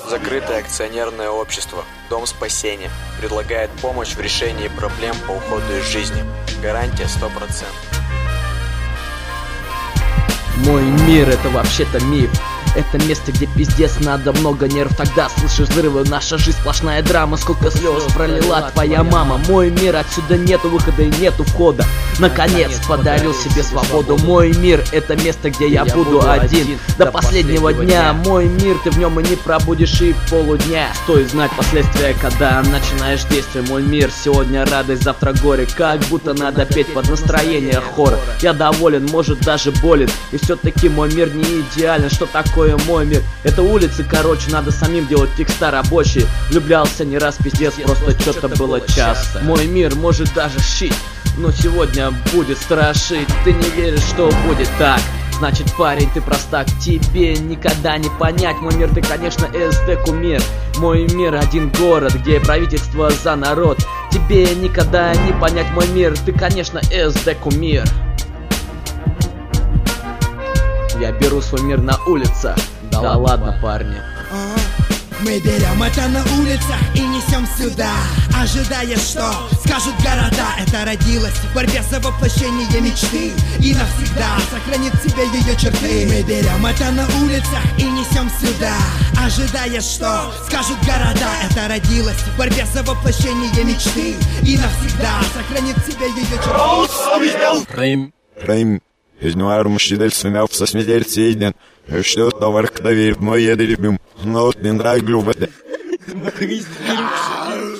Закрытое акционерное общество «Дом спасения» предлагает помощь в решении проблем по уходу из жизни. Гарантия 100%. Мой мир — это вообще-то миф. Это место, где пиздец надо много нерв. Тогда слышишь взрывы, наша жизнь сплошная драма. Сколько слез пролила твоя мама. Мой мир, отсюда нету выхода и нету входа. Наконец подарил себе свободу. Мой мир — это место, где я буду один до последнего дня. Мой мир, ты в нем и не пробудешь и полудня. Стоит знать последствия, когда начинаешь действие. Мой мир, сегодня радость, завтра горе. Как будто надо петь под настроение хора. Я доволен, может даже болен. И все-таки мой мир не идеален. Что такое мой мир? Это улицы, короче, надо самим делать текста рабочие. Влюблялся не раз, пиздец, просто что-то было часто. Мой мир может даже щит, но сегодня будет страшить. Ты не веришь, что будет так? Значит, парень, ты простак, тебе никогда не понять. Мой мир, ты, конечно, СД кумир. Мой мир — один город, где правительство за народ. Тебе никогда не понять мой мир, ты, конечно, СД кумир. Я беру свой мир на улицах. Да ладно, парни. Мы берем это на улицах и несем сюда, ожидая, что скажут города. Это родилось в борьбе за воплощение мечты и навсегда сохранит в себе ее черты. Мы берем это на улицах и несем сюда, ожидая, что скажут города. Это родилось в борьбе за воплощение мечты и навсегда сохранит в себе ее черты. Рейм. Изnuarmış gidelsin hafsa smedelseydin. Что товар к доверь, мой еды любим. Но не драй глюбate.